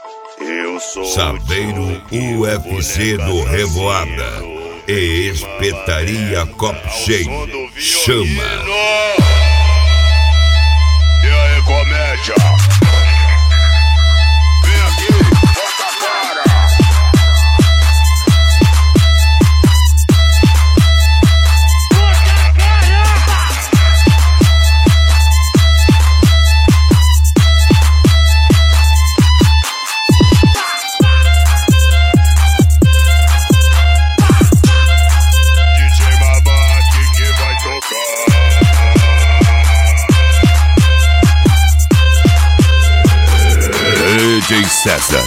Eu sou Sabeiro UFC do Revoada e Espetaria Copo Cheio chama. E aí, comédia? Vem aqui, bota a cara. DJ César.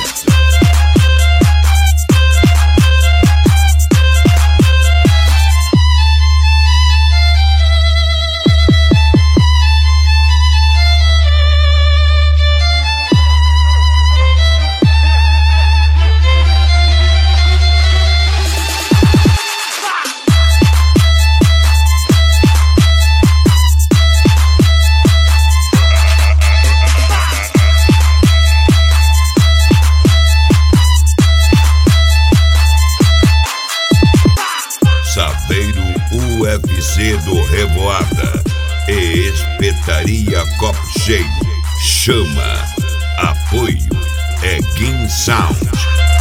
Sabeiro UFC do Revoada e Espetaria Copo Cheio chama. Apoio é Gin Sound.